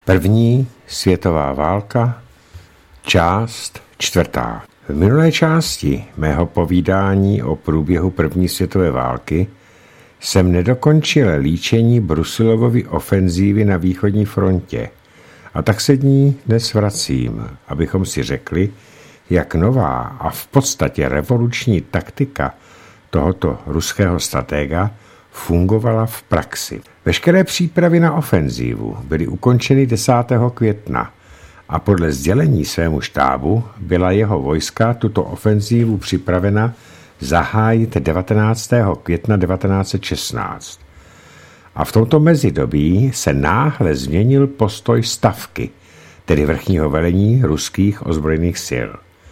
První světová válka, část 4. V minulé části mého povídání o průběhu první světové války jsem nedokončil líčení Brusilovovy ofenzívy na východní frontě a tak se ní dnes vracím, abychom si řekli, jak nová a v podstatě revoluční taktika tohoto ruského stratega fungovala v praxi. Veškeré přípravy na ofenzívu byly ukončeny 10. května a podle sdělení svému štábu byla jeho vojska tuto ofenzívu připravena zahájit 19. května 1916. A v tomto mezidobí se náhle změnil postoj stavky, tedy vrchního velení ruských ozbrojených sil.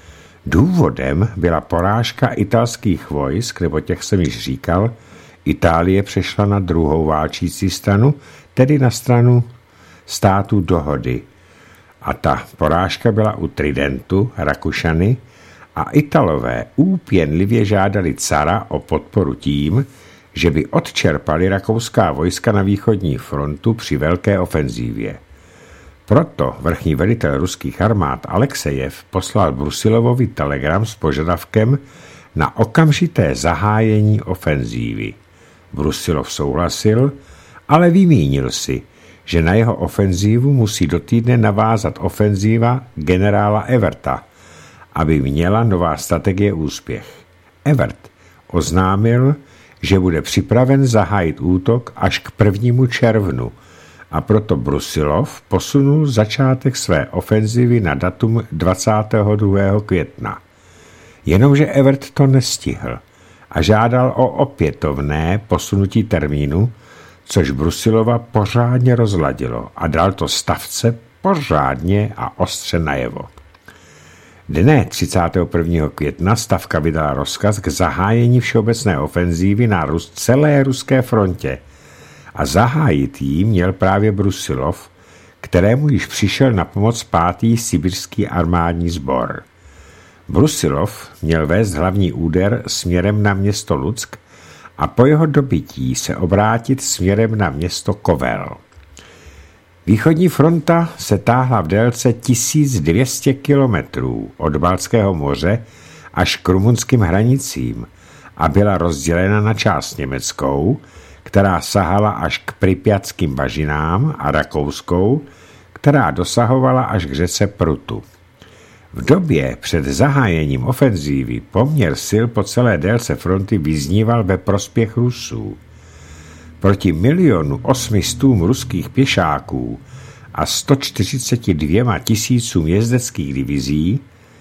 Důvodem byla porážka italských vojsk, nebo těch jsem již říkal, Itálie přešla na druhou válčící stranu, tedy na stranu států dohody. A ta porážka byla u Tridentu, Rakušany, a Italové úpěnlivě žádali cara o podporu tím, že by odčerpali rakouská vojska na východní frontu při velké ofenzívě. Proto vrchní velitel ruských armád Alexejev poslal Brusilovovi telegram s požadavkem na okamžité zahájení ofenzívy. Brusilov souhlasil, ale vymínil si, že na jeho ofenzívu musí do týdne navázat ofenzíva generála Everta, aby měla nová strategie úspěch. Evert oznámil, že bude připraven zahájit útok až k 1. červnu a proto Brusilov posunul začátek své ofenzívy na datum 22. května. Jenomže Evert to nestihl a žádal o opětovné posunutí termínu, což Brusilova pořádně rozladilo a dal to stavce pořádně a ostře najevo. Dne 31. května stavka vydala rozkaz k zahájení všeobecné ofenzívy na celé ruské frontě a zahájit jí měl právě Brusilov, kterému již přišel na pomoc 5. sibirský armádní sbor. Brusilov měl vést hlavní úder směrem na město Luck a po jeho dobytí se obrátit směrem na město Kovel. Východní fronta se táhla v délce 1200 kilometrů od Baltského moře až k rumunským hranicím a byla rozdělena na část německou, která sahala až k Pripyatským bažinám, a rakouskou, která dosahovala až k řece Prutu. V době před zahájením ofenzívy poměr sil po celé délce fronty vyzníval ve prospěch Rusů. Proti 1 800 000 ruských pěšáků a 142 000 jezdeckých divizí,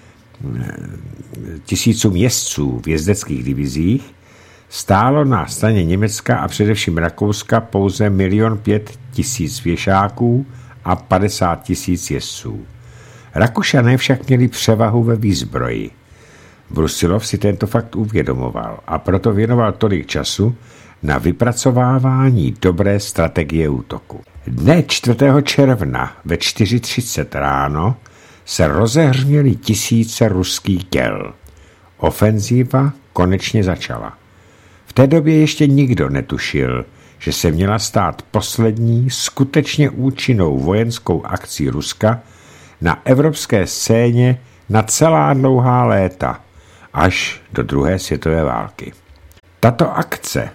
tisícům jezdců v jezdeckých divizích, stálo na straně Německa a především Rakouska pouze 1 500 000 pěšáků a 50 000 jezdců. Rakušané však měli převahu ve výzbroji. Brusilov si tento fakt uvědomoval a proto věnoval tolik času na vypracovávání dobré strategie útoku. Dne 4. června ve 4:30 ráno se rozehřměly tisíce ruských děl. Ofenzíva konečně začala. V té době ještě nikdo netušil, že se měla stát poslední skutečně účinnou vojenskou akcí Ruska na evropské scéně na celá dlouhá léta, až do druhé světové války. Tato akce,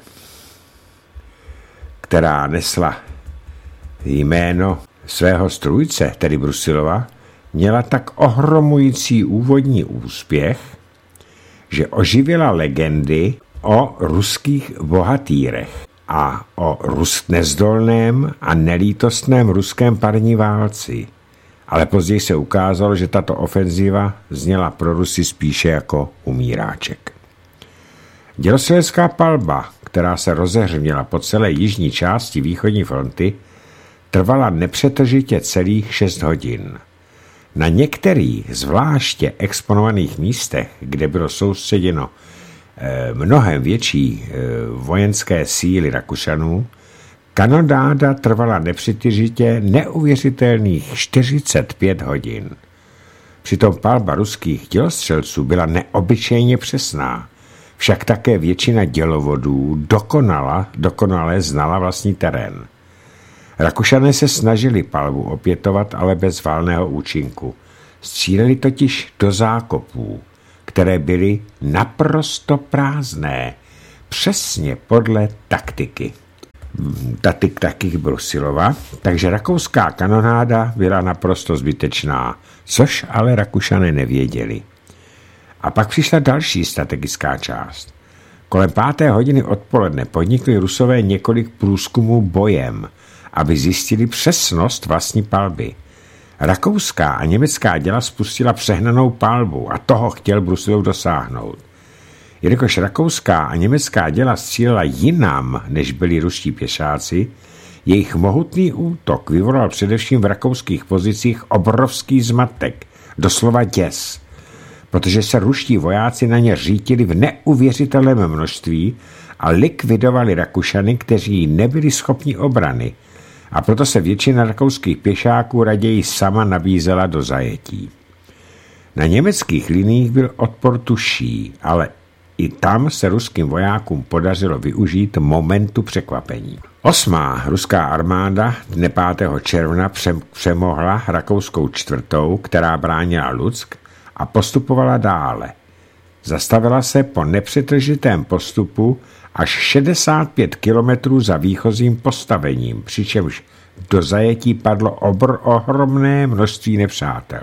která nesla jméno svého strůjce, tedy Brusilova, měla tak ohromující úvodní úspěch, že oživila legendy o ruských bohatýrech a o nezdolném a nelítostném ruském parní válci. Ale později se ukázalo, že tato ofenzíva zněla pro Rusy spíše jako umíráček. Dělostřelecká palba, která se rozehřměla po celé jižní části východní fronty, trvala nepřetržitě celých 6 hodin. Na některých zvláště exponovaných místech, kde bylo soustředěno mnohem větší vojenské síly Rakušanů, kanonáda trvala nepřetržitě neuvěřitelných 45 hodin. Přitom palba ruských dělostřelců byla neobyčejně přesná, však také většina dělovodů dokonale znala vlastní terén. Rakušané se snažili palbu opětovat, ale bez valného účinku. Stříleli totiž do zákopů, které byly naprosto prázdné, přesně podle taktiky Brusilova, takže rakouská kanonáda byla naprosto zbytečná, což ale Rakušané nevěděli. A pak přišla další strategická část. Kolem 5. hodiny odpoledne podnikli Rusové několik průzkumů bojem, aby zjistili přesnost vlastní palby. Rakouská a německá děla spustila přehnanou palbu a toho chtěl Brusilov dosáhnout. Jelikož rakouská a německá děla střílela jinam, než byli ruští pěšáci, jejich mohutný útok vyvolal především v rakouských pozicích obrovský zmatek, doslova děs, protože se ruští vojáci na ně řítili v neuvěřitelném množství a likvidovali Rakušany, kteří nebyli schopni obrany, a proto se většina rakouských pěšáků raději sama nabízela do zajetí. Na německých liních byl odpor tuší, ale i tam se ruským vojákům podařilo využít momentu překvapení. 8. ruská armáda dne 5. června přemohla rakouskou 4., která bránila Luck, a postupovala dále. Zastavila se po nepřetržitém postupu až 65 kilometrů za výchozím postavením, přičemž do zajetí padlo ohromné množství nepřátel.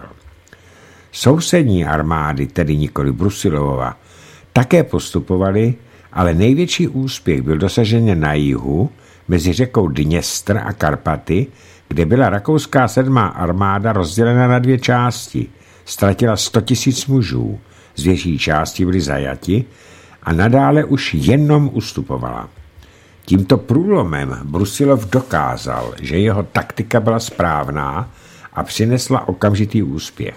Sousední armády, tedy nikoli Brusilovova, také postupovaly, ale největší úspěch byl dosažen na jihu, mezi řekou Dněstr a Karpaty, kde byla rakouská 7. armáda rozdělena na 2 části. Ztratila 100 000 mužů, z větší části byli zajati a nadále už jenom ustupovala. Tímto průlomem Brusilov dokázal, že jeho taktika byla správná a přinesla okamžitý úspěch.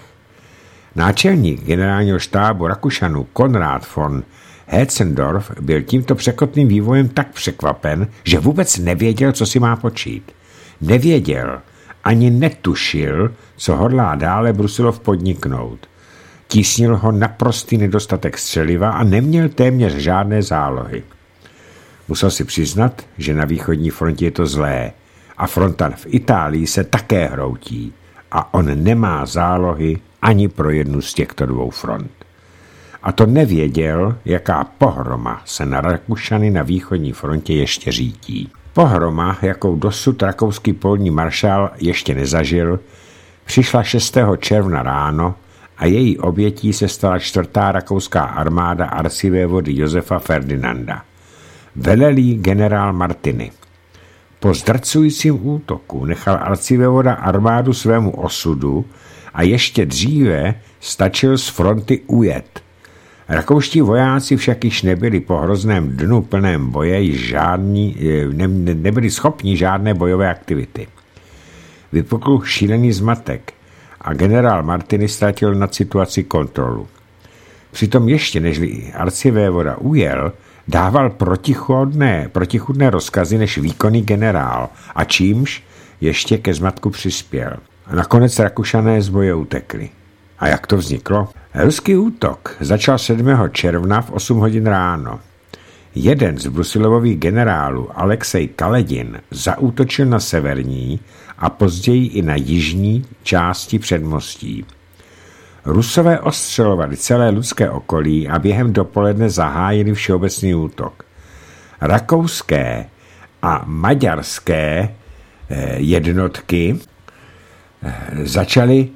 Náčelník generálního štábu Rakušanů Konrad von Hetzendorf byl tímto překotným vývojem tak překvapen, že vůbec nevěděl, co si má počít. Nevěděl, ani netušil, co hodlá dále Brusilov podniknout. Tísnil ho naprostý nedostatek střeliva a neměl téměř žádné zálohy. Musel si přiznat, že na východní frontě je to zlé a fronta v Itálii se také hroutí a on nemá zálohy ani pro jednu z těchto 2 front. A to nevěděl, jaká pohroma se na Rakušany na východní frontě ještě řítí. Pohroma, jakou dosud rakouský polní maršál ještě nezažil, přišla 6. června ráno a její obětí se stala 4. rakouská armáda arcivévody Josefa Ferdinanda. Velel jí generál Martiny. Po zdrcujícím útoku nechal arcivévoda armádu svému osudu a ještě dříve stačil z fronty ujet. Rakouští vojáci však již nebyli po hrozném dnu plném boje, nebyli schopni žádné bojové aktivity. Vypukl šílený zmatek a generál Martiny ztratil nad situaci kontrolu. Přitom ještě nežli arcivévoda ujel, dával protichůdné rozkazy než výkonný generál a čímž ještě ke zmatku přispěl. A nakonec Rakušané z boje utekli. A jak to vzniklo? Ruský útok začal 7. června v 8 hodin ráno. Jeden z Brusilovových generálů, Alexej Kaledin, zaútočil na severní a později i na jižní části předmostí. Rusové ostřelovali celé Lucké okolí a během dopoledne zahájili všeobecný útok. Rakouské a maďarské jednotky začaly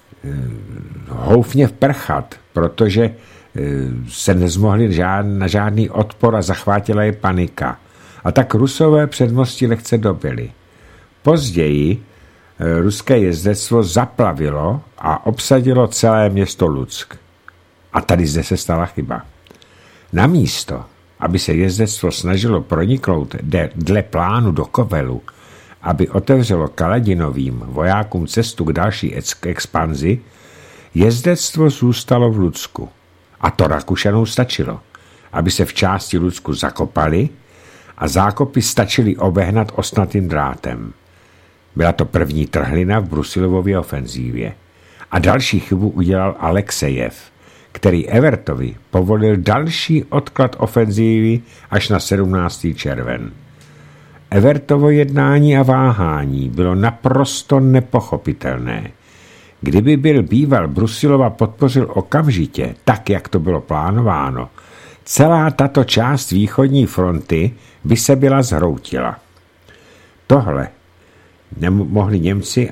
houfně vprchat, protože se nezmohli na žádný odpor a zachvátila je panika. A tak Rusové předmostí lehce dobili. Později ruské jezdectvo zaplavilo a obsadilo celé město Luck. A tady zde se stala chyba. Namísto, aby se jezdectvo snažilo proniknout dle plánu do Kovelu, aby otevřelo Kaledinovým vojákům cestu k další expanzi, jezdectvo zůstalo v Lucku. A to Rakušanům stačilo, aby se v části Lucku zakopali a zákopy stačily obehnat ostnatým drátem. Byla to první trhlina v Brusilovově ofenzívě. A další chybu udělal Alexejev, který Evertovi povolil další odklad ofenzívy až na 17. červen. Evertovo jednání a váhání bylo naprosto nepochopitelné. Kdyby byl býval Brusilova podpořil okamžitě, tak jak to bylo plánováno, celá tato část východní fronty by se byla zhroutila. Tohle mohli Němci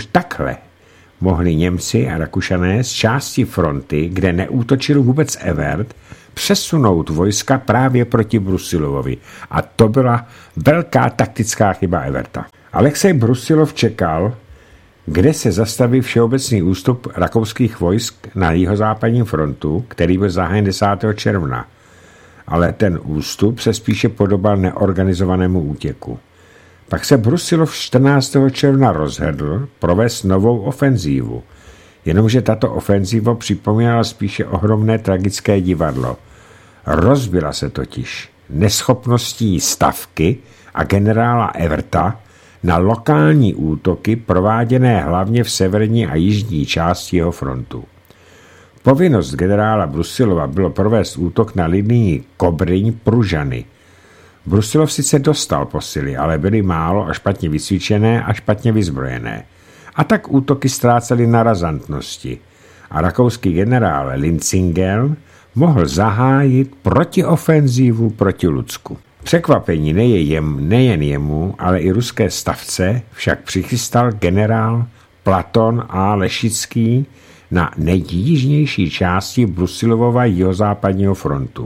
a Rakušané z části fronty, kde neútočil vůbec Evert, přesunout vojska právě proti Brusilovovi. A to byla velká taktická chyba Everta. Alexej Brusilov čekal, kde se zastaví všeobecný ústup rakouských vojsk na jihozápadním frontu, který byl zahájen 10. června. Ale ten ústup se spíše podobal neorganizovanému útěku. Pak se Brusilov 14. června rozhodl provést novou ofenzívu, jenomže tato ofenzíva připomínala spíše ohromné tragické divadlo. Rozbila se totiž neschopností Stavky a generála Everta na lokální útoky prováděné hlavně v severní a jižní části jeho frontu. Povinnost generála Brusilova bylo provést útok na linii Kobryň-Pružany. Brusilov sice dostal posily, ale byly málo a špatně vycvičené a špatně vyzbrojené. A tak útoky ztrácely na razantnosti. A rakouský generál Lincingen mohl zahájit protiofenzívu proti Lucku. Překvapení nejen jemu, ale i ruské stavce však přichystal generál Platon A. Lešický na nejjižnější části Brusilovova jihozápadního frontu.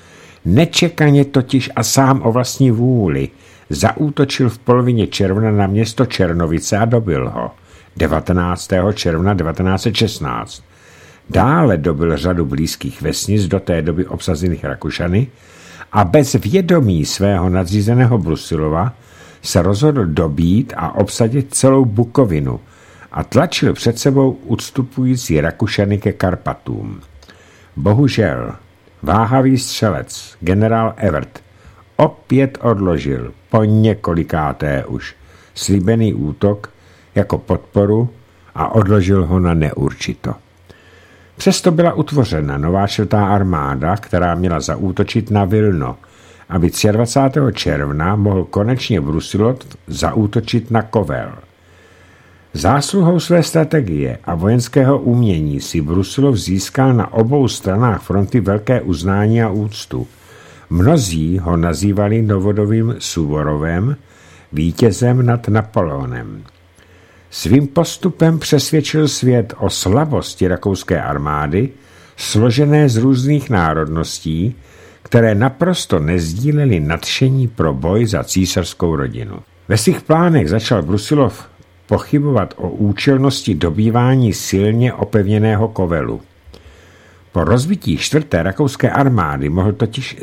Nečekaně totiž a sám o vlastní vůli zaútočil v polovině června na město Černovice a dobil ho 19. června 1916. Dále dobil řadu blízkých vesnic do té doby obsazených Rakušany a bez vědomí svého nadřízeného Brusilova se rozhodl dobít a obsadit celou Bukovinu a tlačil před sebou ustupující Rakušany ke Karpatům. Bohužel váhavý střelec, generál Evert, opět odložil po několikáté už slíbený útok jako podporu a odložil ho na neurčito. Přesto byla utvořena nová 4. armáda, která měla zaútočit na Vilno, aby 23. června mohl konečně Brusilov zaútočit na Kovel. Zásluhou své strategie a vojenského umění si Brusilov získal na obou stranách fronty velké uznání a úctu. Mnozí ho nazývali novodobým Suvorovem, vítězem nad Napoleonem. Svým postupem přesvědčil svět o slabosti rakouské armády, složené z různých národností, které naprosto nezdílely nadšení pro boj za císařskou rodinu. Ve svých plánech začal Brusilov pochybovat o účelnosti dobývání silně opevněného Kovelu. Po rozbití 4. rakouské armády mohl totiž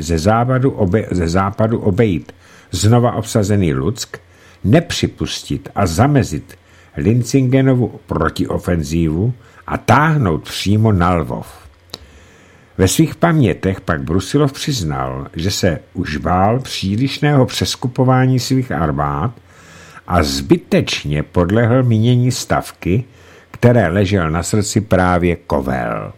ze západu obejít znova obsazený Luck, nepřipustit a zamezit Lincingenovu protiofenzívu a táhnout přímo na Lvov. Ve svých pamětech pak Brusilov přiznal, že se už bál přílišného přeskupování svých armád a zbytečně podlehl mínění Stavky, které ležel na srdci právě Kovel.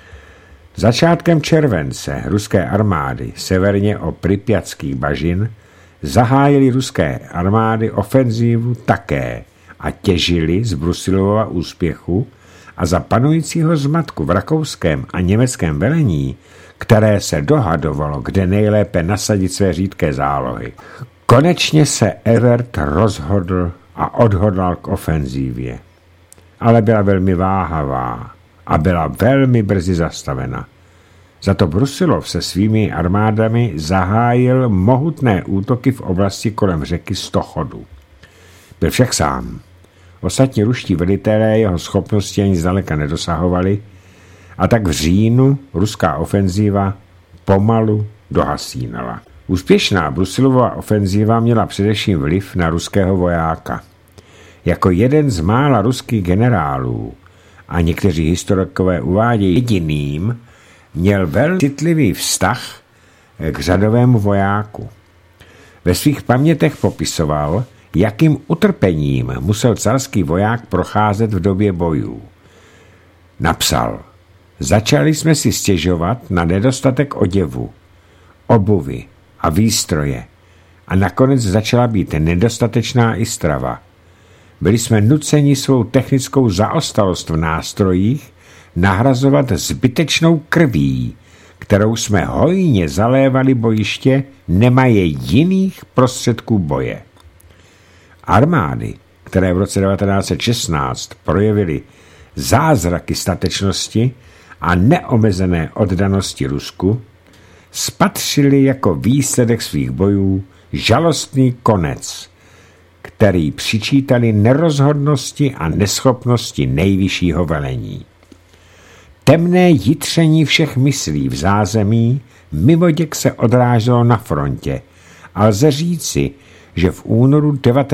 Začátkem července ruské armády severně o Pripyatských bažin zahájily ruské armády ofenzívu také a těžili z Brusilova úspěchu a za panujícího zmatku v rakouském a německém velení, které se dohadovalo, kde nejlépe nasadit své řídké zálohy. Konečně se Evert rozhodl a odhodlal k ofenzívě. Ale byla velmi váhavá a byla velmi brzy zastavena. Za to Brusilov se svými armádami zahájil mohutné útoky v oblasti kolem řeky Stochodu. Byl však sám. Ostatní ruští velitelé jeho schopnosti ani zdaleka nedosahovali a tak v říjnu ruská ofenzíva pomalu dohasínala. Úspěšná Brusilova ofenzíva měla především vliv na ruského vojáka. Jako jeden z mála ruských generálů, a někteří historikové uvádějí jediným, měl velmi citlivý vztah k řadovému vojáku. Ve svých pamětech popisoval, jakým utrpením musel carský voják procházet v době bojů. Napsal: začali jsme si stěžovat na nedostatek oděvu, obuvy a výstroje a nakonec začala být nedostatečná i strava. Byli jsme nuceni svou technickou zaostalost v nástrojích nahrazovat zbytečnou krví, kterou jsme hojně zalévali bojiště, nemají jiných prostředků boje. Armády, které v roce 1916 projevily zázraky statečnosti a neomezené oddanosti Rusku, spatřili jako výsledek svých bojů žalostný konec, který přičítali nerozhodnosti a neschopnosti nejvyššího velení. Temné jitření všech myslí v zázemí mimoděk se odráželo na frontě a lze říci, že v únoru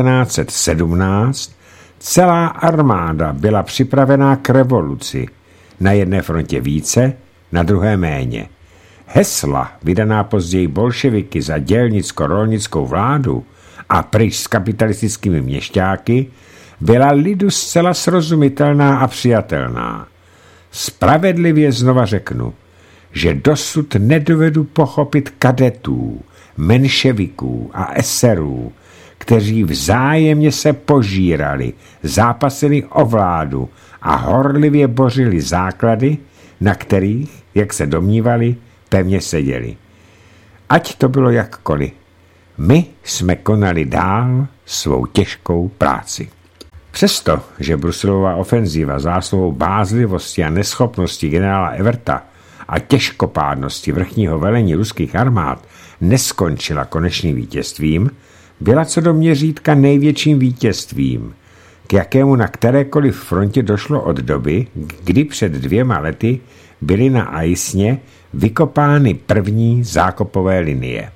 1917 celá armáda byla připravená k revoluci, na jedné frontě více, na druhé méně. Hesla, vydaná později bolševiky za dělnicko-rolnickou vládu a pryč s kapitalistickými měšťáky, byla lidu zcela srozumitelná a přijatelná. Spravedlivě znova řeknu, že dosud nedovedu pochopit kadetů, menševiků a eserů, kteří vzájemně se požírali, zápasili o vládu a horlivě bořili základy, na kterých, jak se domnívali, pevně seděli. Ať to bylo jakkoliv, my jsme konali dál svou těžkou práci. Přesto, že Brusilová ofenzíva zásluhou bázlivosti a neschopnosti generála Everta a těžkopádnosti vrchního velení ruských armád neskončila konečným vítězstvím, byla co do měřítka největším vítězstvím, k jakému na kterékoliv frontě došlo od doby, kdy před 2 lety byly na Aisně vykopány první zákopové linie.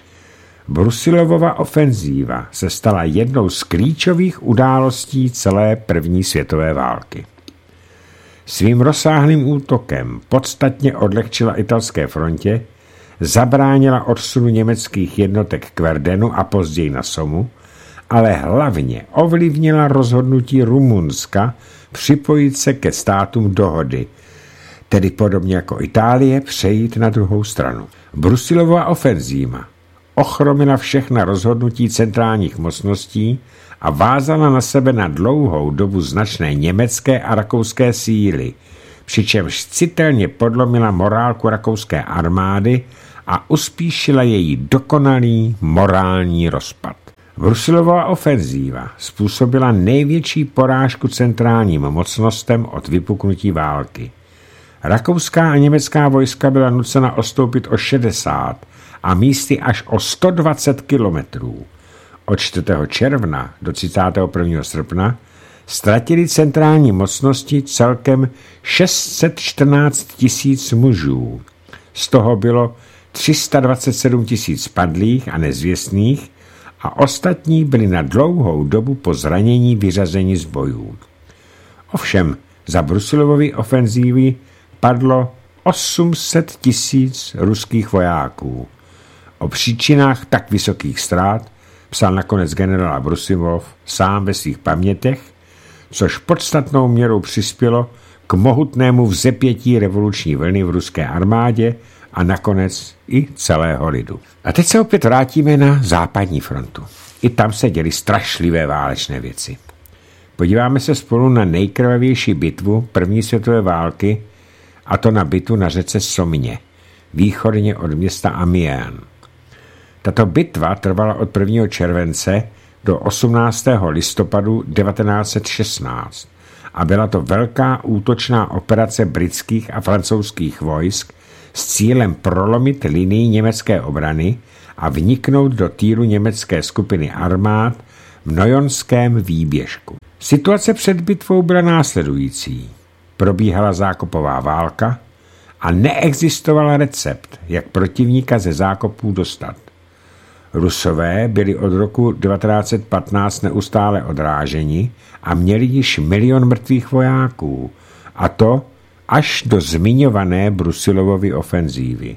Brusilovova ofenzíva se stala jednou z klíčových událostí celé první světové války. Svým rozsáhlým útokem podstatně odlehčila italské frontě, zabránila odsunu německých jednotek k Verdenu a později na Somu, ale hlavně ovlivnila rozhodnutí Rumunska připojit se ke státům dohody, tedy podobně jako Itálie přejít na druhou stranu. Brusilova ofenzíva ochromila všechna rozhodnutí centrálních mocností a vázala na sebe na dlouhou dobu značné německé a rakouské síly, přičemž citelně podlomila morálku rakouské armády a uspíšila její dokonalý morální rozpad. Brusilová ofenzíva způsobila největší porážku centrálním mocnostem od vypuknutí války. Rakouská a německá vojska byla nucena odstoupit o 60 a místy až o 120 kilometrů. Od 4. června do 31. srpna ztratili centrální mocnosti celkem 614 000 mužů. Z toho bylo 327 000 padlých a nezvěstných a ostatní byli na dlouhou dobu po zranění vyřazeni z bojů. Ovšem za Brusilovovy ofenzívy padlo 800 000 ruských vojáků. O příčinách tak vysokých ztrát psal nakonec generál Brusilov sám ve svých pamětech, což podstatnou měrou přispělo k mohutnému vzepětí revoluční vlny v ruské armádě a nakonec i celého lidu. A teď se opět vrátíme na západní frontu. I tam se děly strašlivé válečné věci. Podíváme se spolu na nejkrvavější bitvu první světové války, a to na bitvu na řece Somě, východně od města Amiens. Tato bitva trvala od 1. července do 18. listopadu 1916 a byla to velká útočná operace britských a francouzských vojsk s cílem prolomit linii německé obrany a vniknout do týlu německé skupiny armád v Nojonském výběžku. Situace před bitvou byla následující. Probíhala zákopová válka a neexistoval recept, jak protivníka ze zákopů dostat. Rusové byli od roku 1915 neustále odráženi a měli již 1 000 000 mrtvých vojáků, a to až do zmiňované Brusilovovy ofenzívy.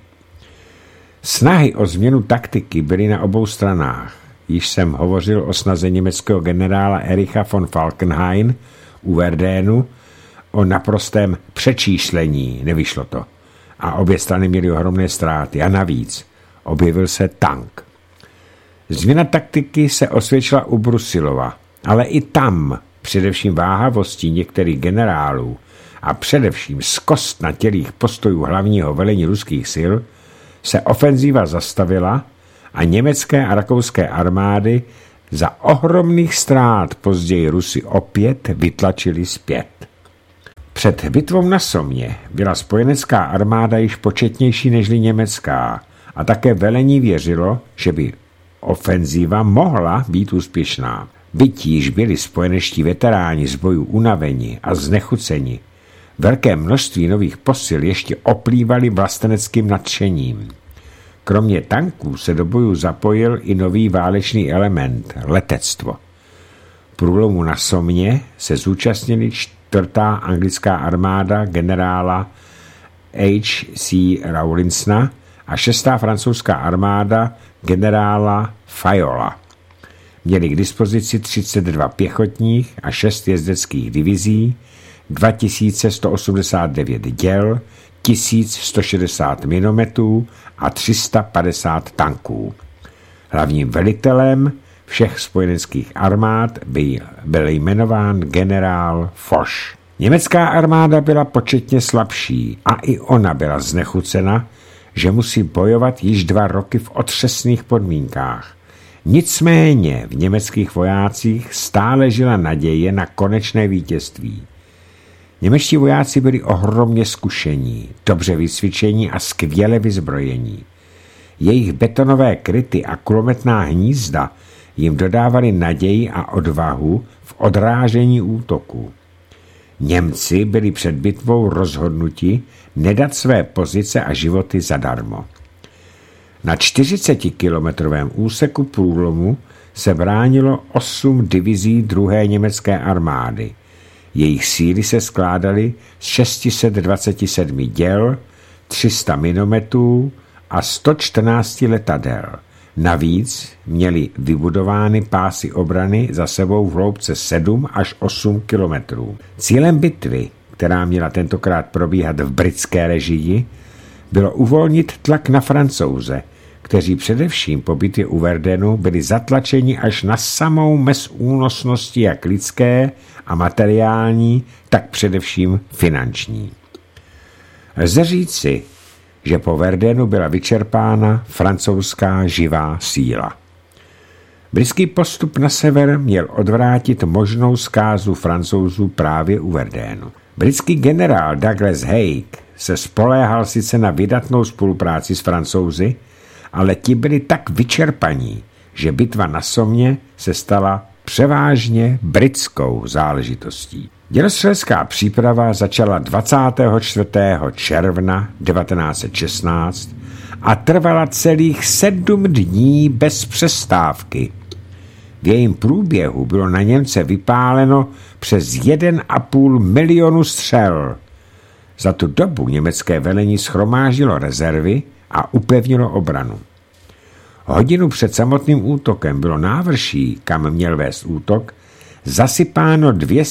Snahy o změnu taktiky byly na obou stranách. Již jsem hovořil o snaze německého generála Ericha von Falkenhayn u Verdénu o naprostém přečíslení, nevyšlo to. A obě strany měly ohromné ztráty a navíc objevil se tank. Změna taktiky se osvědčila u Brusilova, ale i tam, především váhavostí některých generálů a především zkostnatělých postojů hlavního velení ruských sil, se ofenzíva zastavila a německé a rakouské armády za ohromných ztrát později Rusy opět vytlačili zpět. Před bitvou na Somě byla spojenecká armáda již početnější nežli německá a také velení věřilo, že by ofenzíva mohla být úspěšná. Byť již byli spojenečtí veteráni z bojů unaveni a znechuceni, velké množství nových posil ještě oplývali vlasteneckým nadšením. Kromě tanků se do bojů zapojil i nový válečný element – letectvo. Průlomu na Somě se zúčastnili 4. anglická armáda generála H.C. Rawlinsona a 6. francouzská armáda generála Fayolla. Měli k dispozici 32 pěchotních a 6 jezdeckých divizí, 2189 děl, 1160 minometů a 350 tanků. Hlavním velitelem všech spojeneckých armád byl jmenován generál Foch. Německá armáda byla početně slabší a i ona byla znechucena, že musí bojovat již 2 roky v otřesných podmínkách. Nicméně v německých vojácích stále žila naděje na konečné vítězství. Němečtí vojáci byli ohromně zkušení, dobře vycvičení a skvěle vyzbrojení. Jejich betonové kryty a kulometná hnízda jim dodávali naději a odvahu v odrážení útoku. Němci byli před bitvou rozhodnuti nedat své pozice a životy zadarmo. Na 40-kilometrovém úseku průlomu se bránilo 8 divizí 2. německé armády. Jejich síly se skládaly z 627 děl, 300 minometů a 114 letadel. Navíc měli vybudovány pásy obrany za sebou v hloubce 7 až 8 kilometrů. Cílem bitvy, která měla tentokrát probíhat v britské režii, bylo uvolnit tlak na Francouze, kteří především po bitvě u Verdunu byli zatlačeni až na samou mez únosnosti jak lidské a materiální, tak především finanční. Lze říci, že po Verdunu byla vyčerpána francouzská živá síla. Britský postup na sever měl odvrátit možnou zkázu Francouzů právě u Verdunu. Britský generál Douglas Haig se spoléhal sice na vydatnou spolupráci s Francouzi, ale ti byli tak vyčerpaní, že bitva na Somě se stala převážně britskou záležitostí. Dělostřelecká příprava začala 24. června 1916 a trvala celých 7 dní bez přestávky. V jejím průběhu bylo na Němce vypáleno přes 1,5 milionu střel. Za tu dobu německé velení shromáždilo rezervy a upevnilo obranu. Hodinu před samotným útokem bylo návrší, kam měl vést útok, zasypáno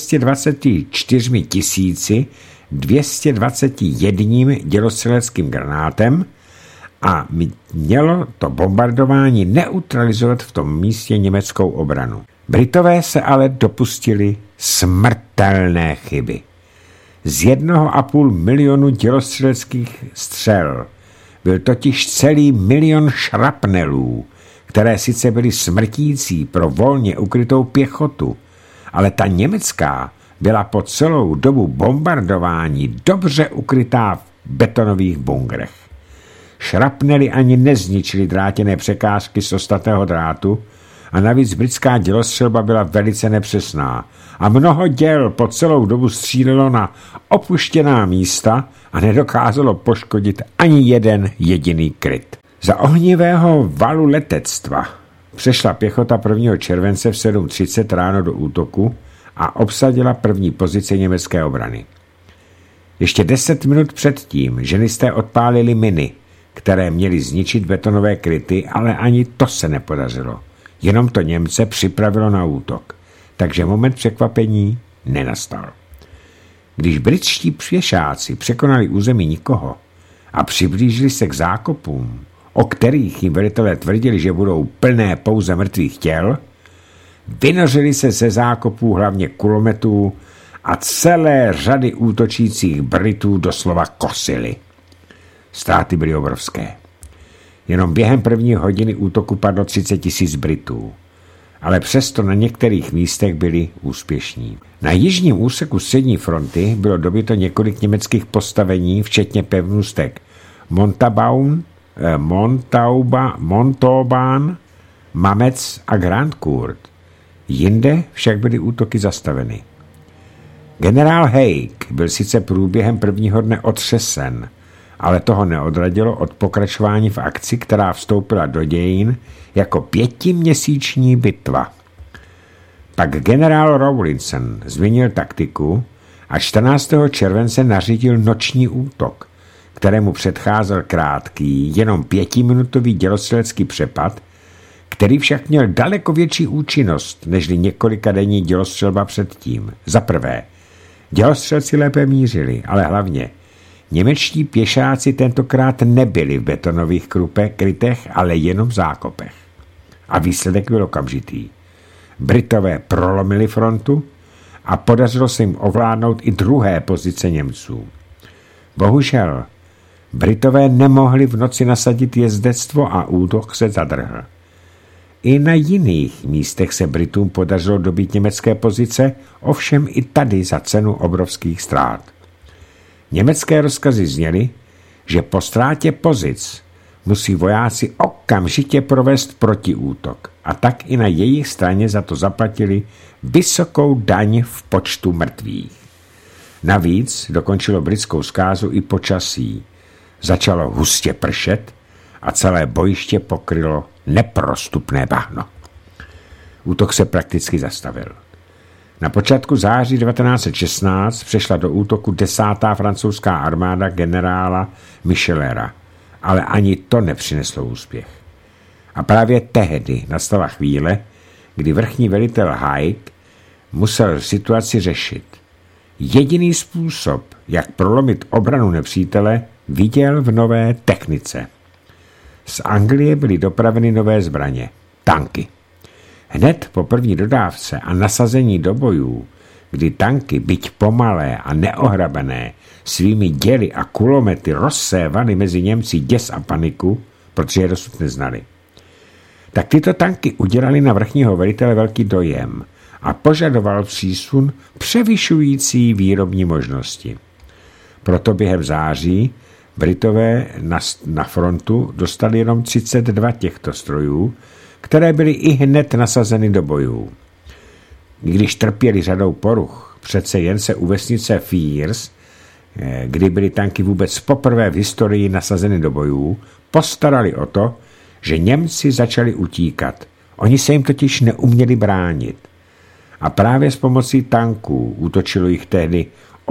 224 221 dělostřeleckým granátem a mělo to bombardování neutralizovat v tom místě německou obranu. Britové se ale dopustili smrtelné chyby. Z 1,5 milionu dělostřeleckých střel byl totiž celý milion šrapnelů, které sice byly smrtící pro volně ukrytou pěchotu, ale ta německá byla po celou dobu bombardování dobře ukrytá v betonových bungrech. Šrapnely ani nezničily drátěné překážky z ostatného drátu a navíc britská dělostřelba byla velice nepřesná a mnoho děl po celou dobu střílelo na opuštěná místa a nedokázalo poškodit ani jeden jediný kryt. Za ohnivého valu letectva přešla pěchota 1. července v 7:30 ráno do útoku a obsadila první pozice německé obrany. Ještě 10 minut předtím ženisté odpálili miny, které měly zničit betonové kryty, ale ani to se nepodařilo. Jenom to Němce připravilo na útok, takže moment překvapení nenastal. Když britští pěšáci překonali území Nikoho a přiblížili se k zákopům, o kterých jim velitelé tvrdili, že budou plné pouze mrtvých těl, vynořili se ze zákopů hlavně kulometů a celé řady útočících Britů doslova kosily. Ztráty byly obrovské. Jenom během první hodiny útoku padlo 30 000 Britů, ale přesto na některých místech byli úspěšní. Na jižním úseku střední fronty bylo dobyto několik německých postavení, včetně pevnůstek Montauban, Mamec a Grandcourt. Jinde však byly útoky zastaveny. Generál Haig byl sice průběhem prvního dne otřesen, ale toho neodradilo od pokračování v akci, která vstoupila do dějin jako 5měsíční bitva. Pak generál Rawlinson změnil taktiku a 14. července nařídil noční útok, kterému předcházel krátký, jenom 5minutový dělostřelecký přepad, který však měl daleko větší účinnost nežli několikadenní dělostřelba předtím. Za prvé, dělostřelci lépe mířili, ale hlavně němečtí pěšáci tentokrát nebyli v betonových krytech, ale jenom v zákopech. A výsledek byl okamžitý. Britové prolomili frontu a podařilo se jim ovládnout i druhé pozice Němců. Bohužel, Britové nemohli v noci nasadit jezdectvo a útok se zadrhl. I na jiných místech se Britům podařilo dobít německé pozice, ovšem i tady za cenu obrovských ztrát. Německé rozkazy zněly, že po ztrátě pozic musí vojáci okamžitě provést protiútok a tak i na jejich straně za to zaplatili vysokou daň v počtu mrtvých. Navíc dokončilo britskou zkázu i počasí. Začalo hustě pršet a celé bojiště pokrylo neprostupné bahno. Útok se prakticky zastavil. Na počátku září 1916 přešla do útoku 10. francouzská armáda generála Michelera, ale ani to nepřineslo úspěch. A právě tehdy nastala chvíle, kdy vrchní velitel Haig musel situaci řešit. Jediný způsob, jak prolomit obranu nepřítele, viděl v nové technice. Z Anglie byly dopraveny nové zbraně, tanky. Hned po první dodávce a nasazení do bojů, kdy tanky, byť pomalé a neohrabené, svými děly a kulomety rozsévaly mezi Němci děs a paniku, protože je dosud neznali. Tak tyto tanky udělali na vrchního velitele velký dojem a požadoval přísun převyšující výrobní možnosti. Proto během září Britové na frontu dostali jenom 32 těchto strojů, které byly i hned nasazeny do bojů. Když trpěli řadou poruch, přece jen se u vesnice Fiers, kdy byly tanky vůbec poprvé v historii nasazeny do bojů, postarali o to, že Němci začali utíkat. Oni se jim totiž neuměli bránit. A právě s pomocí tanků útočilo jich tehdy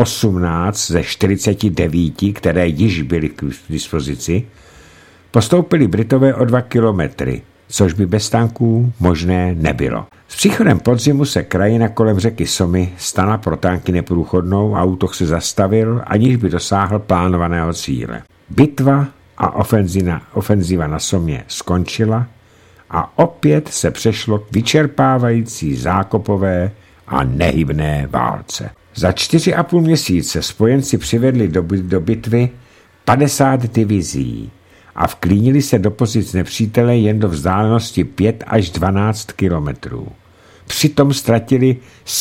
18 ze 49, které již byly k dispozici, postoupili Britové o 2 kilometry, což by bez tanků možné nebylo. S příchodem podzimu se krajina kolem řeky Somy stala pro tanky neprůchodnou a útok se zastavil, aniž by dosáhl plánovaného cíle. Bitva a ofenziva na Somě skončila a opět se přešlo k vyčerpávající zákopové a nehybné válce. Za 4,5 měsíce spojenci přivedli do bitvy 50 divizí a vklínili se do pozic nepřítele jen do vzdálenosti 5 až 12 kilometrů. Přitom ztratili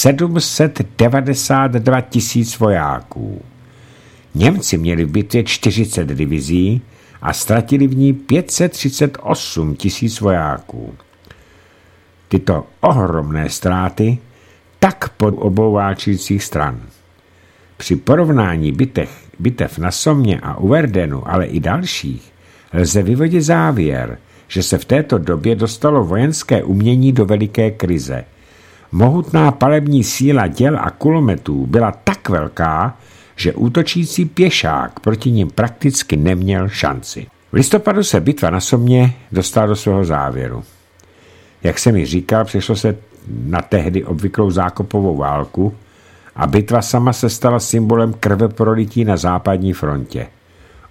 792 000 vojáků. Němci měli v bitvě 40 divizí a ztratili v ní 538 000 vojáků. Tyto ohromné ztráty tak pod obou válčících stran. Při porovnání bitev na Somě a u Verdenu, ale i dalších, lze vyvodit závěr, že se v této době dostalo vojenské umění do veliké krize. Mohutná palební síla děl a kulometů byla tak velká, že útočící pěšák proti nim prakticky neměl šanci. V listopadu se bitva na Somě dostala do svého závěru. Jak jsem ji říkal, přešlo se na tehdy obvyklou zákopovou válku a bitva sama se stala symbolem krveprolití na západní frontě.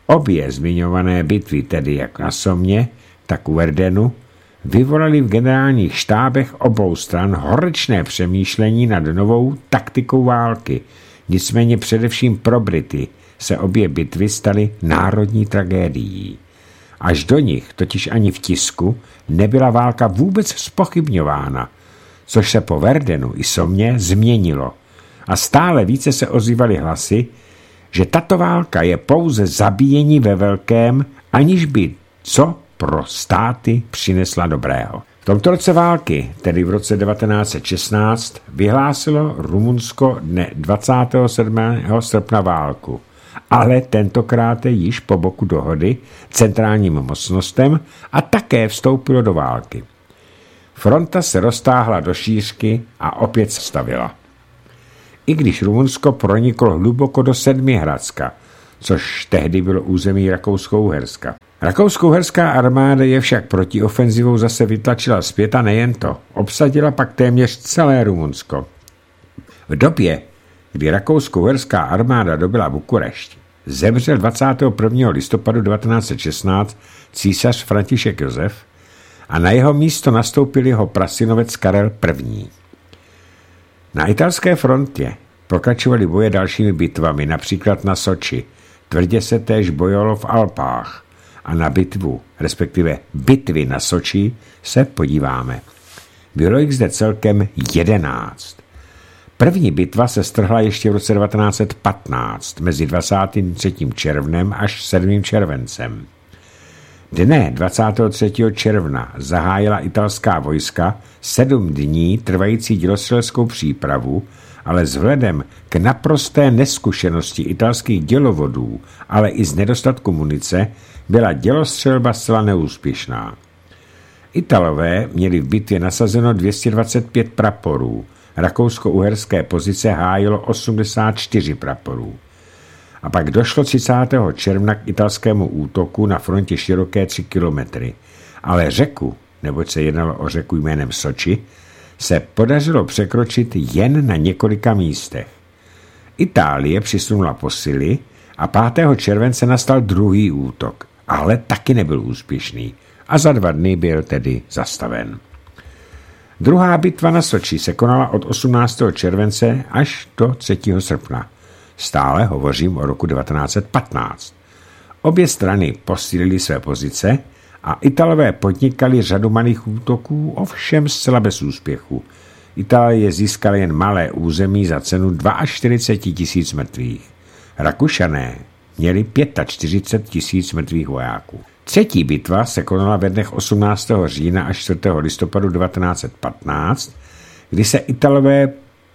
Obě zmiňované bitvy, tedy jak na Somme, tak u Verdenu, vyvolali v generálních štábech obou stran horečné přemýšlení nad novou taktikou války. Nicméně především pro Brity se obě bitvy staly národní tragédií. Až do nich, totiž ani v tisku, nebyla válka vůbec zpochybňována, což se po Verdenu i Sommě změnilo. A stále více se ozývaly hlasy, že tato válka je pouze zabíjení ve velkém, aniž by co pro státy přinesla dobrého. V tomto roce války, tedy v roce 1916, vyhlásilo Rumunsko dne 27. srpna válku, ale tentokrát již po boku dohody centrálním mocnostem a také vstoupilo do války. Fronta se roztáhla do šířky a opět stavila. I když Rumunsko proniklo hluboko do Sedmihradska, což tehdy bylo území Rakousko-Uherska. Rakousko-uherská armáda je však protiofenzivou zase vytlačila zpět a nejen to, obsadila pak téměř celé Rumunsko. V době, kdy rakousko-uherská armáda dobyla Bukurešť, zemřel 21. listopadu 1916 císař František Josef a na jeho místo nastoupil jeho prasynovec Karel I. Na italské frontě pokračovaly boje dalšími bitvami, například na Soči, tvrdě se též bojovalo v Alpách a na bitvu, respektive bitvy na Soči, se podíváme. Bylo jich zde celkem 11. První bitva se strhla ještě v roce 1915 mezi 23. červnem až 7. červencem. Dne 23. června zahájila italská vojska 7 dní trvající dělostřeleckou přípravu, ale vzhledem k naprosté neskušenosti italských dělovodů, ale i z nedostatku munice, byla dělostřelba zcela neúspěšná. Italové měli v bitvě nasazeno 225 praporů, rakousko-uherské pozice hájilo 84 praporů. A pak došlo 30. června k italskému útoku na frontě široké 3 kilometry, ale řeku, neboť se jednalo o řeku jménem Soči, se podařilo překročit jen na několika místech. Itálie přisunula posily a 5. července nastal druhý útok, ale taky nebyl úspěšný a za 2 dny byl tedy zastaven. Druhá bitva na Soči se konala od 18. července až do 3. srpna. Stále hovořím o roku 1915. Obě strany posílily své pozice a Italové podnikali řadu malých útoků, ovšem zcela bez úspěchu. Itálie získala jen malé území za cenu 42 000 mrtvých. Rakušané měli 45 000 mrtvých vojáků. Třetí bitva se konala ve dnech 18. října až 4. listopadu 1915, kdy se Italové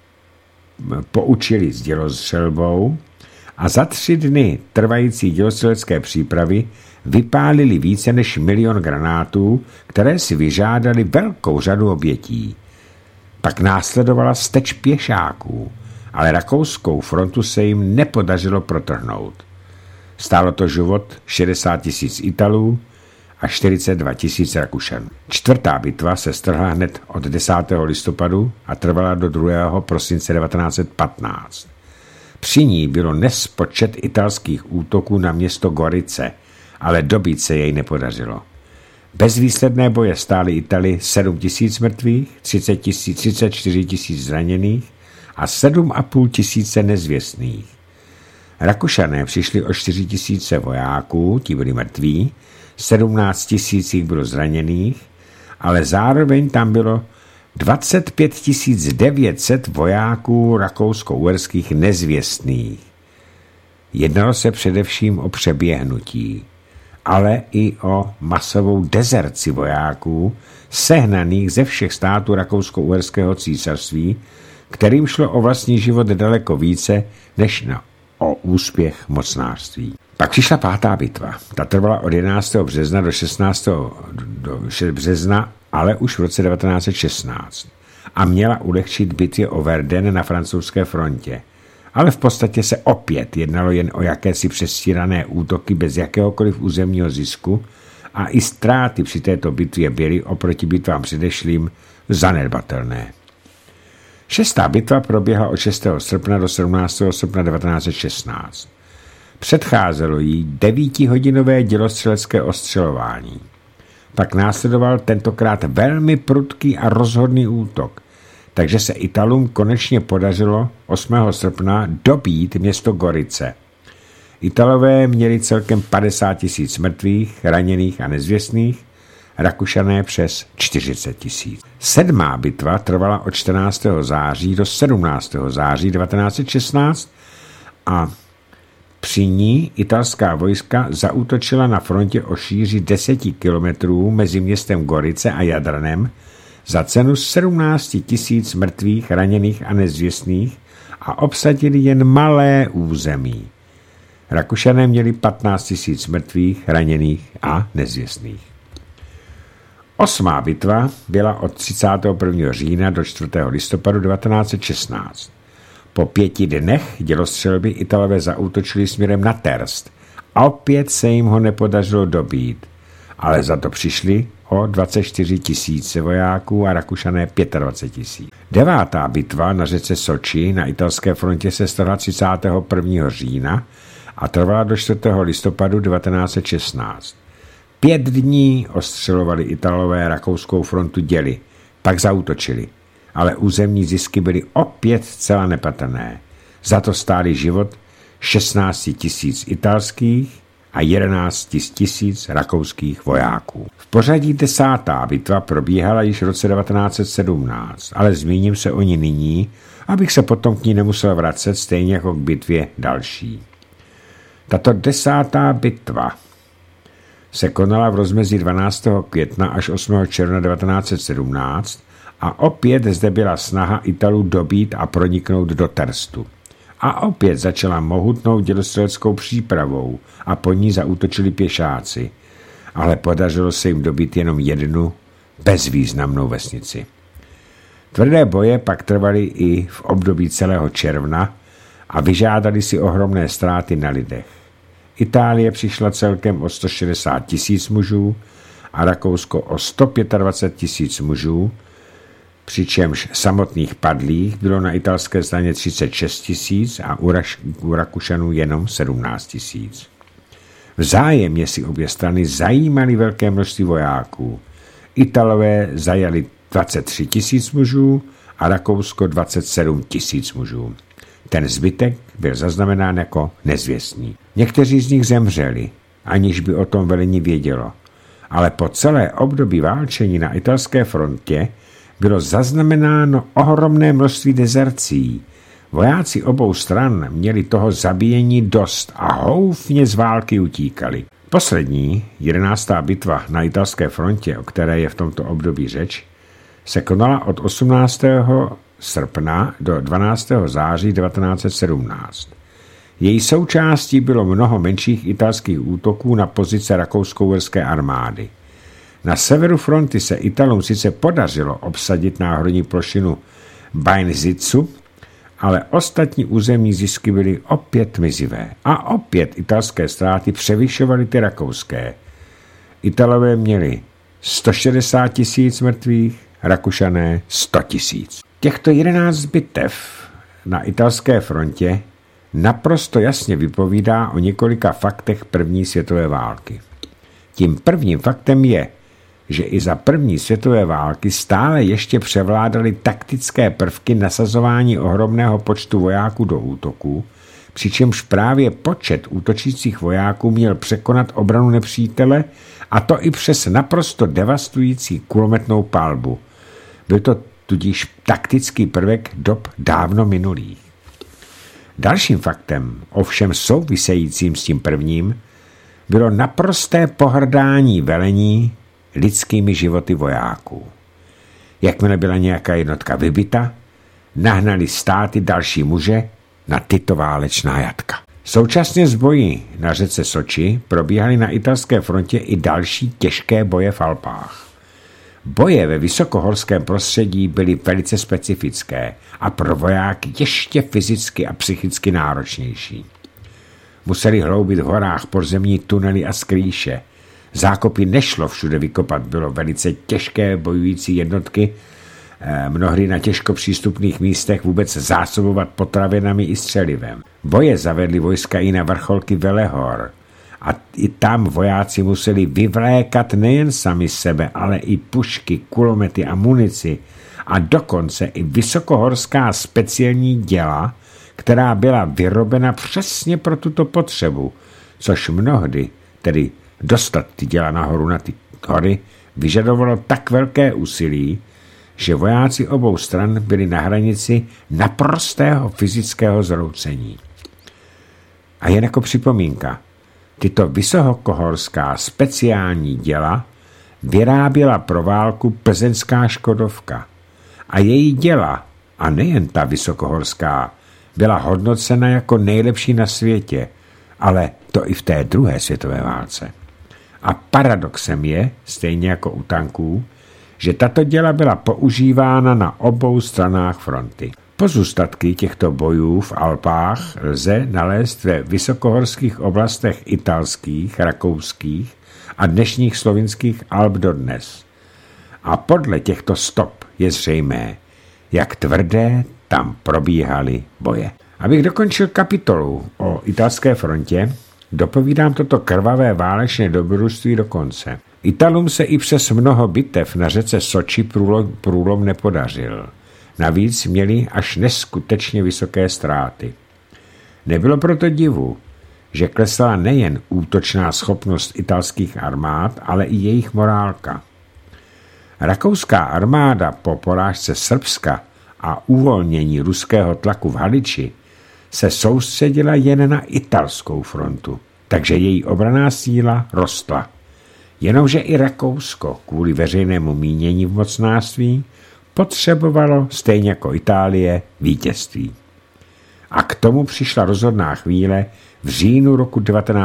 poučili s dělostřelbou a za 3 dny trvající dělostřelecké přípravy vypálili více než 1 000 000 granátů, které si vyžádali velkou řadu obětí. Pak následovala steč pěšáků, ale rakouskou frontu se jim nepodařilo protrhnout. Stálo to život 60 000 Italů a 42 000 Rakušanů. Čtvrtá bitva se strhla hned od 10. listopadu a trvala do 2. prosince 1915. Při ní bylo nespočet italských útoků na město Gorice, ale dobít se jej nepodařilo. Bezvýsledné boje stály Itali 7 000 mrtvých, 34 000 zraněných a 7 500 nezvěstných. Rakušané přišli o 4 000 vojáků, ti byli mrtví, 17 000 jich bylo zraněných, ale zároveň tam bylo 25 900 vojáků rakousko-uherských nezvěstných. Jednalo se především o přeběhnutí, ale i o masovou dezerci vojáků, sehnaných ze všech států rakousko-uherského císařství, kterým šlo o vlastní život daleko více než o úspěch mocnářství. Pak přišla 5. bitva. Ta trvala od 11. března do 16. března, ale už v roce 1916 a měla ulehčit bitvě o Verden na francouzské frontě. Ale v podstatě se opět jednalo jen o jakési přestírané útoky bez jakéhokoliv územního zisku a i ztráty při této bitvě byly oproti bitvám předešlým zanedbatelné. 6. bitva proběhla od 6. srpna do 17. srpna 1916. Předcházelo jí 9hodinové dělostřelecké ostřelování. Pak následoval tentokrát velmi prudký a rozhodný útok, takže se Italům konečně podařilo 8. srpna dobít město Gorice. Italové měli celkem 50 000 mrtvých, raněných a nezvěstných, Rakušané přes 40 000. 7. bitva trvala od 14. září do 17. září 1916 a při ní italská vojska zaútočila na frontě o šíři 10 kilometrů mezi městem Gorice a Jadranem za cenu 17 000 mrtvých, raněných a nezvěstných a obsadili jen malé území. Rakušané měli 15 000 mrtvých, raněných a nezvěstných. 8. bitva byla od 31. října do 4. listopadu 1916. Po 5 dnech dělostřelby Italové zaútočili směrem na Terst a opět se jim ho nepodařilo dobít, ale za to přišli o 24 000 vojáků a Rakušané 25 000. 9. bitva na řece Soči na italské frontě se stala 31. října a trvala do 4. listopadu 1916. 5 dní ostřelovali Italové rakouskou frontu děli, pak zaútočili, ale územní zisky byly opět zcela nepatrné. Za to stáli život 16 000 italských a 11 000 rakouských vojáků. V pořadí 10. bitva probíhala již v roce 1917, ale zmíním se o ní nyní, abych se potom k ní nemusel vracet, stejně jako k bitvě další. Tato 10. bitva se konala v rozmezí 12. května až 8. června 1917 a opět zde byla snaha Italů dobít a proniknout do Terstu. A opět začala mohutnou dělostřeleckou přípravou a po ní zaútočili pěšáci, ale podařilo se jim dobít jenom jednu bezvýznamnou vesnici. Tvrdé boje pak trvaly i v období celého června a vyžádali si ohromné ztráty na lidech. Itálie přišla celkem o 160 000 mužů a Rakousko o 125 000 mužů, přičemž samotných padlých bylo na italské straně 36 000 a u Rakušanů jenom 17 000. Vzájemně si obě strany zajímaly velké množství vojáků. Italové zajali 23 000 mužů a Rakousko 27 000 mužů. Ten zbytek byl zaznamenán jako nezvěstný. Někteří z nich zemřeli, aniž by o tom velení vědělo, ale po celé období válčení na italské frontě bylo zaznamenáno ohromné množství dezercí. Vojáci obou stran měli toho zabíjení dost a houfně z války utíkali. Poslední, 11. bitva na italské frontě, o které je v tomto období řeč, se konala od 18. srpna do 12. září 1917. Její součástí bylo mnoho menších italských útoků na pozice rakousko-uherské armády. Na severu fronty se Italům sice podařilo obsadit náhorní plošinu Bajnzicu, ale ostatní územní zisky byly opět mizivé a opět italské ztráty převyšovaly ty rakouské. Italové měli 160 000 mrtvých, Rakušané 100 000. Těchto 11 bitev na italské frontě naprosto jasně vypovídá o několika faktech první světové války. Tím prvním faktem je, že i za první světové války stále ještě převládaly taktické prvky nasazování ohromného počtu vojáků do útoku, přičemž právě počet útočících vojáků měl překonat obranu nepřítele, a to i přes naprosto devastující kulometnou palbu. Byl to tudíž taktický prvek dob dávno minulých. Dalším faktem, ovšem souvisejícím s tím prvním, bylo naprosté pohrdání velení lidskými životy vojáků. Jakmile byla nějaká jednotka vybita, nahnali státy další muže na tyto válečná jatka. Současně s boji na řece Soči probíhaly na italské frontě i další těžké boje v Alpách. Boje ve vysokohorském prostředí byly velice specifické a pro vojáky ještě fyzicky a psychicky náročnější. Museli hloubit v horách podzemní tunely a skrýše. Zákopy nešlo všude vykopat, bylo velice těžké, bojující jednotky mnohdy na těžko přístupných místech vůbec zásobovat potravinami i střelivem. Boje zavedly vojska i na vrcholky Velehor a i tam vojáci museli vyvlékat nejen sami sebe, ale i pušky, kulomety a munici a dokonce i vysokohorská speciální děla, která byla vyrobena přesně pro tuto potřebu, což mnohdy, tedy dostat ty děla nahoru na ty hory, vyžadovalo tak velké úsilí, že vojáci obou stran byli na hranici naprostého fyzického zroucení. A jen jako připomínka, tyto vysokohorská speciální děla vyráběla pro válku plzeňská Škodovka a její děla, a nejen ta vysokohorská, byla hodnocena jako nejlepší na světě, ale to i v té druhé světové válce. A paradoxem je, stejně jako u tanků, že tato děla byla používána na obou stranách fronty. Pozůstatky těchto bojů v Alpách lze nalézt ve vysokohorských oblastech italských, rakouských a dnešních slovinských Alp dodnes. A podle těchto stop je zřejmé, jak tvrdé tam probíhaly boje. Abych dokončil kapitolu o italské frontě, dopovídám toto krvavé válečné dobrodružství do konce. Italům se i přes mnoho bitev na řece Soči průlom nepodařil. Navíc měli až neskutečně vysoké ztráty. Nebylo proto divu, že klesla nejen útočná schopnost italských armád, ale i jejich morálka. Rakouská armáda po porážce Srbska a uvolnění ruského tlaku v Haliči se soustředila jen na italskou frontu, takže její obranná síla rostla. Jenomže i Rakousko kvůli veřejnému mínění v mocnářství potřebovalo, stejně jako Itálie, vítězství. A k tomu přišla rozhodná chvíle v říjnu roku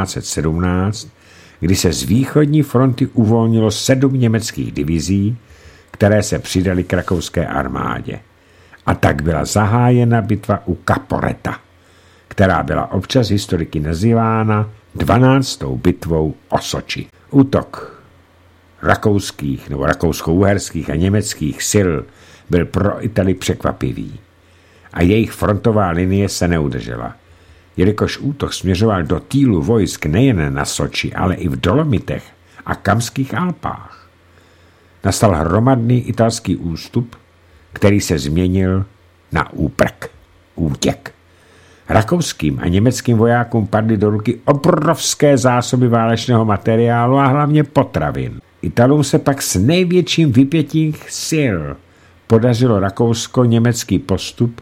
1917, kdy se z východní fronty uvolnilo 7 německých divizí, které se přidaly k rakouské armádě. A tak byla zahájena bitva u Caporetta, která byla občas historiky nazývána 12. bitvou o Soči. Útok rakouských nebo rakousko-uherských a německých sil byl pro Italy překvapivý a jejich frontová linie se neudržela. Jelikož útok směřoval do týlu vojsk nejen na Soči, ale i v Dolomitech a Kamských Alpách. Nastal hromadný italský ústup, který se změnil na úprk, útěk. Rakouským a německým vojákům padly do ruky obrovské zásoby válečného materiálu a hlavně potravin. Italům se pak s největším vypětím sil podařilo rakousko-německý postup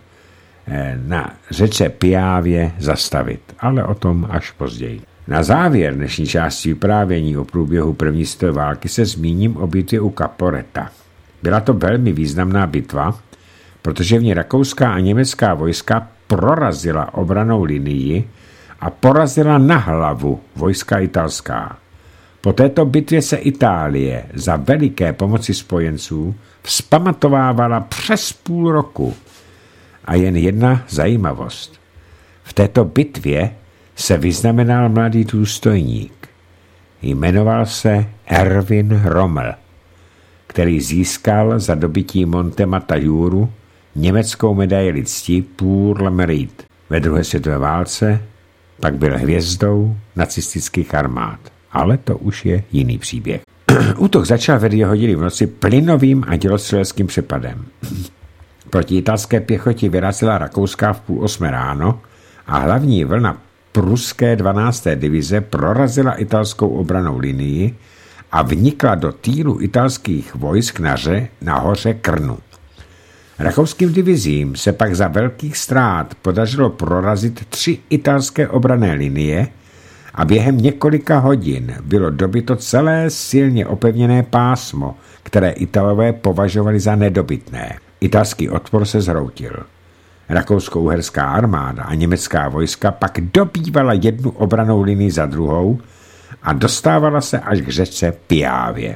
na řece Piavě zastavit, ale o tom až později. Na závěr dnešní části vyprávění o průběhu první světové války se zmíním o bitvě u Caporetta. Byla to velmi významná bitva, protože v ní rakouská a německá vojska prorazila obrannou linii a porazila na hlavu vojska italská. Po této bitvě se Itálie za veliké pomoci spojenců vzpamatovávala přes půl roku. A jen jedna zajímavost. V této bitvě se vyznamenal mladý důstojník. Jmenoval se Erwin Rommel, který získal za dobytí Montemata Juru německou medaili cti Pour le Mérite. Ve druhé světové válce pak byl hvězdou nacistických armád. Ale to už je jiný příběh. Útok začal ve 2 hodiny v noci plynovým a dělostřeleckým přepadem. Proti italské pěchotě vyrazila rakouská v 7:30 ráno a hlavní vlna pruské 12. divize prorazila italskou obrannou linii a vnikla do týlu italských vojsk na hoře Krnu. Rakouským divizím se pak za velkých ztrát podařilo prorazit 3 italské obranné linie a během několika hodin bylo dobyto celé silně opevněné pásmo, které Italové považovali za nedobytné. Italský odpor se zhroutil. Rakousko-uherská armáda a německá vojska pak dobývala jednu obrannou linii za druhou a dostávala se až k řece Piavě.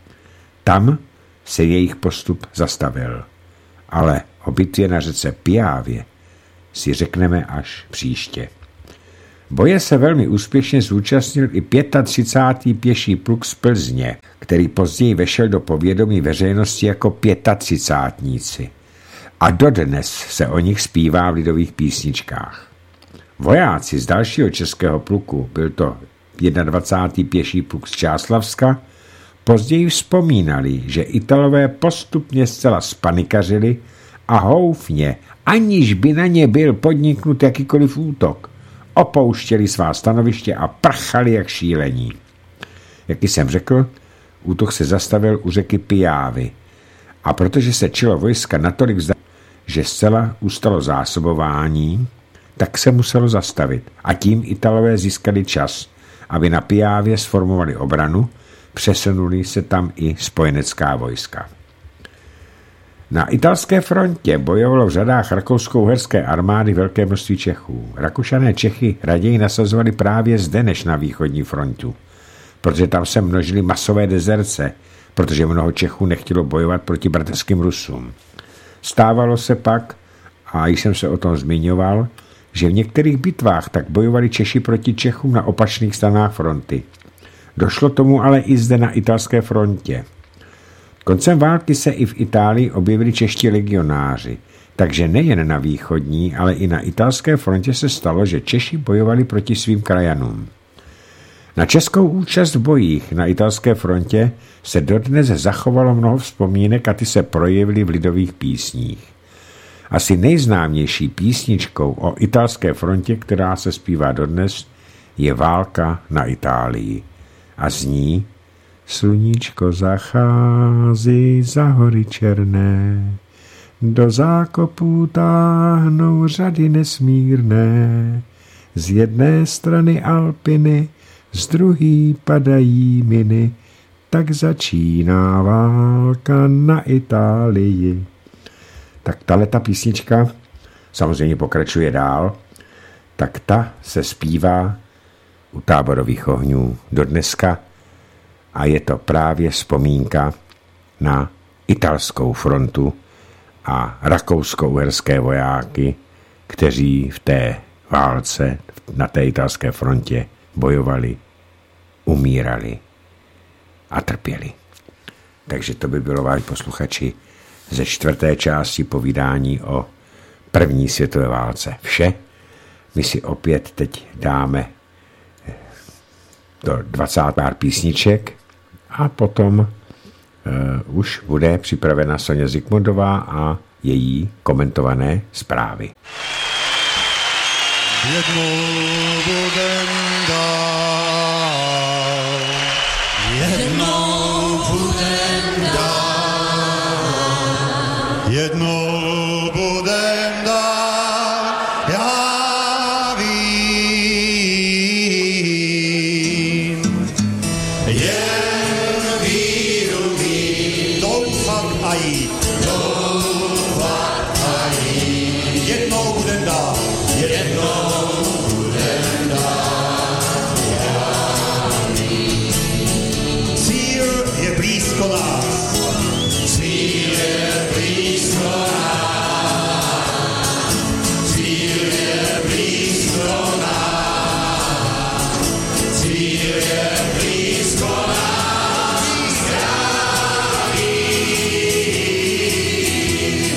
Tam se jejich postup zastavil. Ale o bitvě na řece Piavě si řekneme až příště. Boje se velmi úspěšně zúčastnil i 35. pěší pluk z Plzně, který později vešel do povědomí veřejnosti jako 35níci. A dodnes se o nich zpívá v lidových písničkách. Vojáci z dalšího českého pluku, byl to 21. pěší pluk z Čáslavska, později vzpomínali, že Italové postupně zcela spanikařili a houfně, aniž by na ně byl podniknut jakýkoliv útok, opouštěli svá stanoviště a prchali jak šílení. Jak jsem řekl, útok se zastavil u řeky Pijávy a protože se čelo vojska natolik vzdalo, že zcela ustalo zásobování, tak se muselo zastavit a tím Italové získali čas, aby na Pijávě sformovali obranu, přesunuli se tam i spojenecká vojska. Na italské frontě bojovalo v řadách rakousko-uherské armády velké množství Čechů. Rakušané Čechy raději nasazovali právě zde než na východní frontu, protože tam se množily masové dezerce, protože mnoho Čechů nechtělo bojovat proti bratrským Rusům. Stávalo se pak, a již jsem se o tom zmiňoval, že v některých bitvách tak bojovali Češi proti Čechům na opačných stranách fronty. Došlo tomu ale i zde na italské frontě. Koncem války se i v Itálii objevili čeští legionáři, takže nejen na východní, ale i na italské frontě se stalo, že Češi bojovali proti svým krajanům. Na českou účast v bojích na italské frontě se dodnes zachovalo mnoho vzpomínek a ty se projevily v lidových písních. Asi nejznámější písničkou o italské frontě, která se zpívá dodnes, je Válka na Itálii. A zní: sluníčko zachází za hory černé, do zákopů táhnou řady nesmírné, z jedné strany Alpiny, z druhé padají miny, tak začíná válka na Itálii. Tak tahleta písnička samozřejmě pokračuje dál, tak ta se zpívá u táborových ohňů do dneska a je to právě vzpomínka na italskou frontu a rakousko-uherské vojáky, kteří v té válce na té italské frontě bojovali, umírali a trpěli. Takže to by bylo, vážení posluchači, ze 4. části povídání o první světové válce. Vše. My si opět teď dáme do 20 pár písniček a potom už bude připravena Soňa Zikmundová a její komentované zprávy. Jednou budem dál, jednou budem dál, jednou budem dál, já vím, jen víru mít, doufat a jít, jednou budem dál, jednou. Blízko nás. Cíl je blízko nás. Cíl je blízko nás. Cíl je blízko nás. Já vím.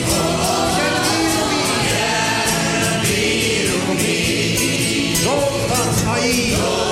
Jen víru mít. Doufat a jít.